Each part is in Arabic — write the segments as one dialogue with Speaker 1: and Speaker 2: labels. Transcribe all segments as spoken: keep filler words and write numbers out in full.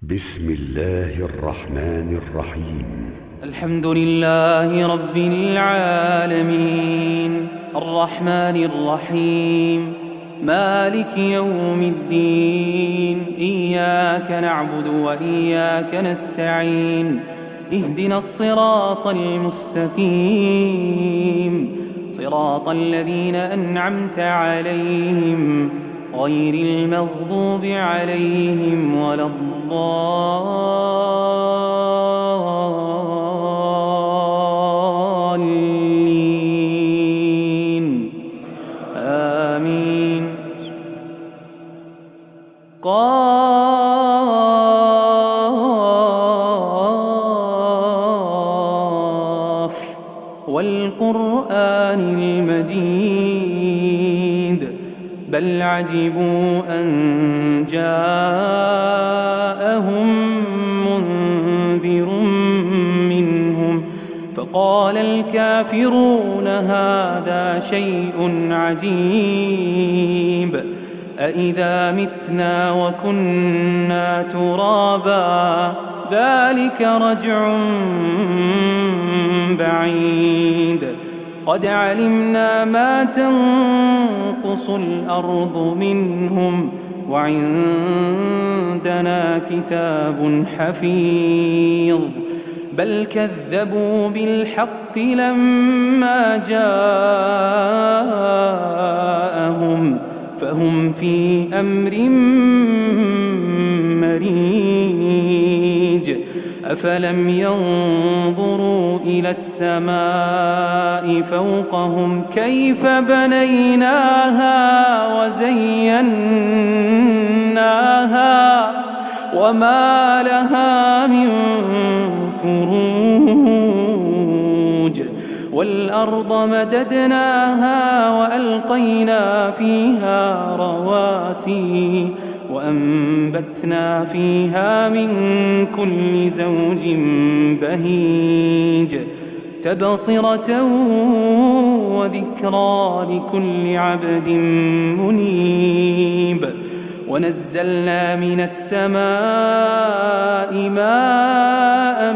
Speaker 1: بسم الله الرحمن الرحيم.
Speaker 2: الحمد لله رب العالمين الرحمن الرحيم مالك يوم الدين. إياك نعبد وإياك نستعين. اهدنا الصراط المستقيم صراط الذين أنعمت عليهم غير المغضوب عليهم ولا الضالين آمين. قاف والقرآن المجيد بل عجبوا أن جاءهم منذر منهم فقال الكافرون هذا شيء عجيب أإذا متنا وكنا ترابا ذلك رجع بعيد قد علمنا ما تنقص الأرض منهم وعندنا كتاب حفيظ بل كذبوا بالحق لما جاءهم فهم في أمر مريج. أفلم ينظروا إلى السماء فوقهم كيف بنيناها وزيناها وما لها من فروج والأرض مددناها وألقينا فيها رواسي وأنبتنا فيها من كل زوج بهيج تبصرة وذكرى لكل عبد منيب. ونزلنا من السماء ماء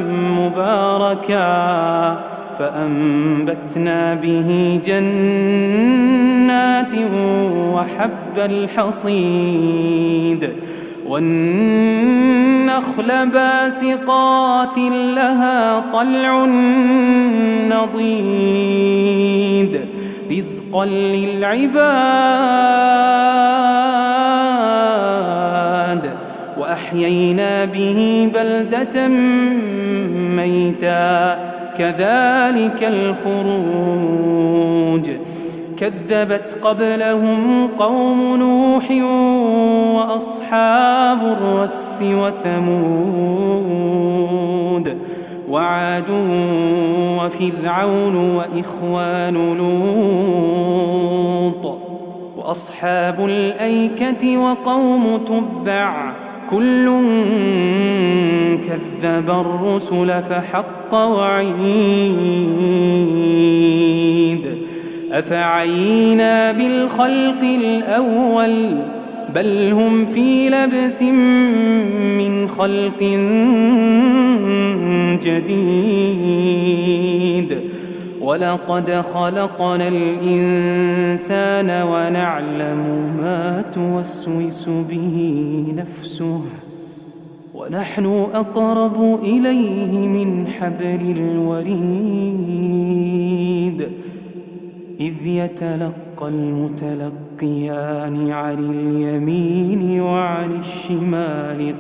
Speaker 2: مباركا فأنبتنا به جنات وحب الحصيد والنخل باسقات لها طلع نضيد رزقا للعباد وأحيينا به بلدة ميتا كذلك الخروج. كذبت قبلهم قوم نوح وأصحاب الرس وثمود وعاد وفرعون وإخوان لوط وأصحاب الأيكة وقوم تبع كل كذب الرسل فحق وعيد. أفعينا بالخلق الأول بل هم في لبس من خلق جديد ولقد خلقنا الإنسان ونعلم ما توسوس به نفسه ونحن أقرب إليه من حبل الوريد إذ يتلقى المتلقيان عن اليمين وعن الشمال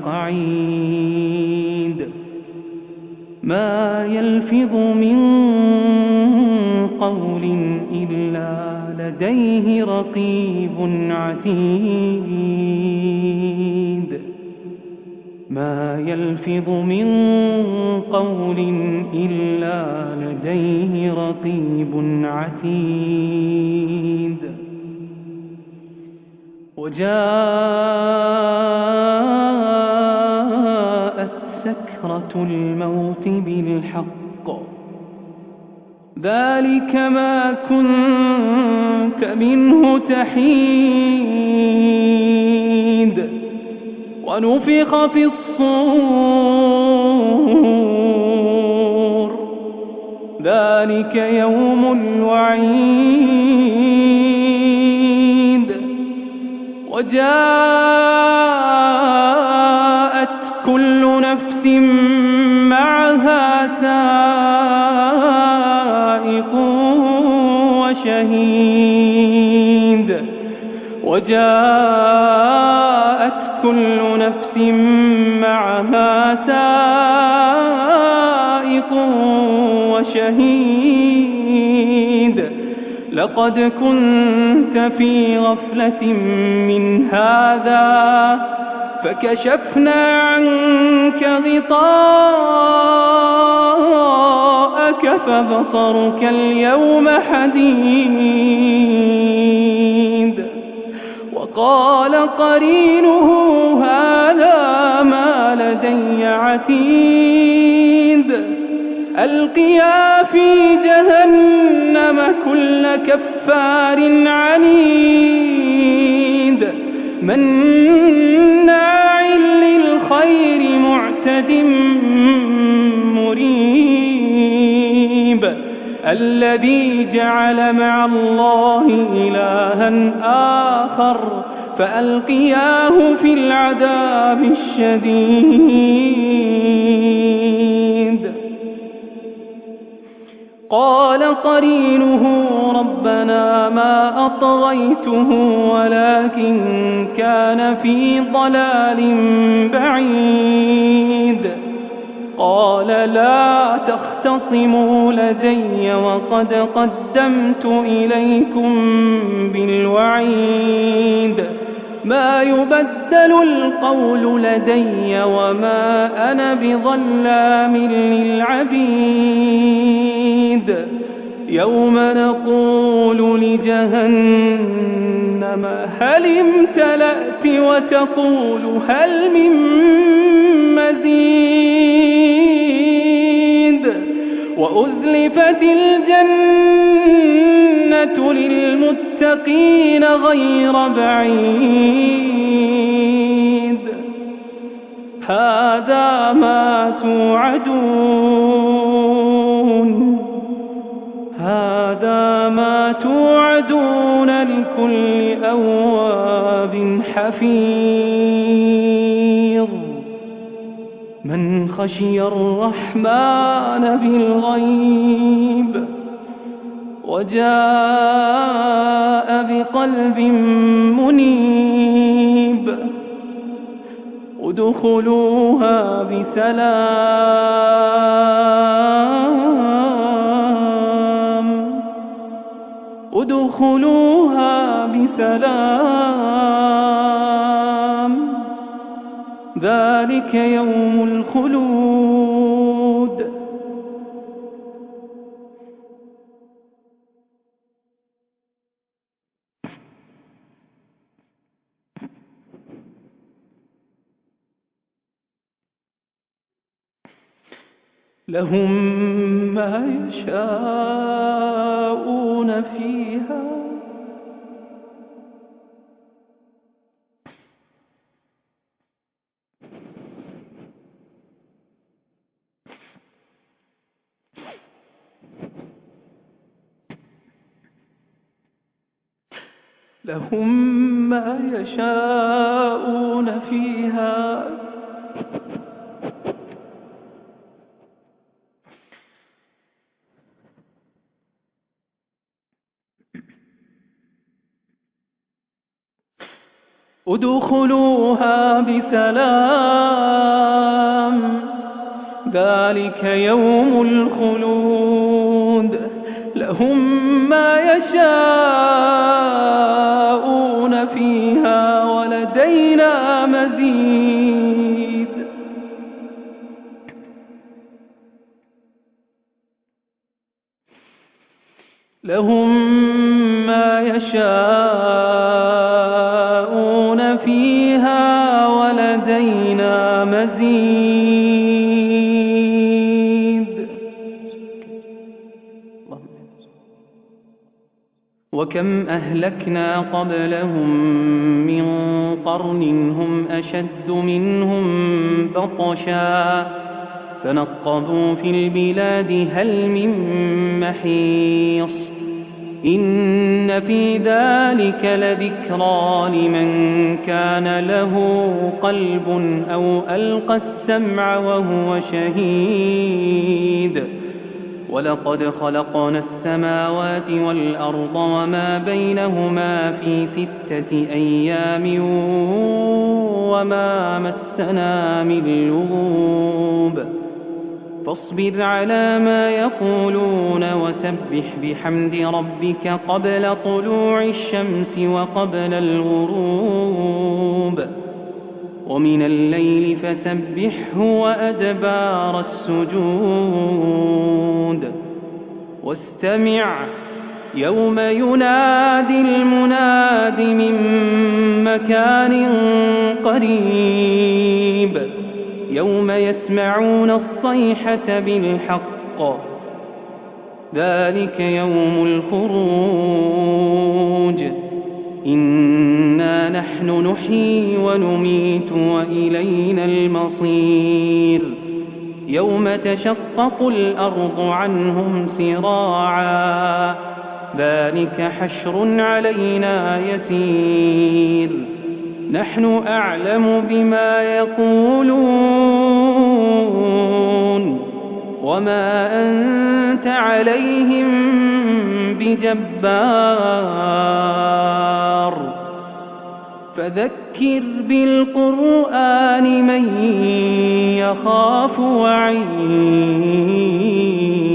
Speaker 2: قعيد ما يلفظ من قول إلا لديه رقيب عتيد ما يلفظ من قول إلا لديه رقيب عتيد. وجاءت سكرة الموت بالحق ذلك ما كنت منه تحيد ونفخ في الصور ذلك يوم الوعيد وجاءت كل نفس معها سائق وشهيد وجاءت كل نفس معها سائق وشهيد لقد كنت في غفلة من هذا فكشفنا عنك غطاءك فبصرك اليوم حديد وقال قرينه هذا ما لدي عتيد ألقيا في جهنم كل كفار عنيد مناع للخير معتد مريب الذي جعل مع الله إلها آخر فألقياه في العذاب الشديد قال قرينه ربنا ما أطغيته ولكن كان في ضلال بعيد قال لا تختصموا لدي وقد قدمت إليكم بالوعيد ما يبدل القول لدي وما أنا بظلام للعبيد يوم نقول لجهنم هل امتلأت وتقول هل من مزيد وأزلفت الجنة للمتقين غير بعيد هذا ما توعدون هذا ما توعدون لكل أواب حفيظ من خشي الرحمن بالغيب وجاء بقلب منيب ادخلوها بسلام ادخلوها بسلام ذلك يوم الخلود لهم ما يشاءون فيها لهم ما يشاءون فيها ادخلوها بسلام ذلك يوم الخلود لهم ما يشاءون فيها ولدينا مزيد لهم ما يشاءون فيها ولدينا مزيد وكم أهلكنا قبلهم من قرن هم أشد منهم بطشا فنقبوا في البلاد هل من محيص إن في ذلك لذكرى لمن كان له قلب أو ألقى السمع وهو شهيد ولقد خلقنا السماوات والأرض وما بينهما في ستة أيام وما مسنا من لغوب فاصبر على ما يقولون وسبح بحمد ربك قبل طلوع الشمس وقبل الغروب ومن الليل فسبحه وأدبار السجود واستمع يوم ينادي المناد من مكان قريب يوم يسمعون الصيحة بالحق ذلك يوم الخروج إنا نحن نحيي ونميت وإلينا المصير يوم تشقق الأرض عنهم سراعا ذلك حشر علينا يسير نحن أعلم بما يقولون وما أنت عليهم بجبار فذكر بالقرآن من يخاف وعيد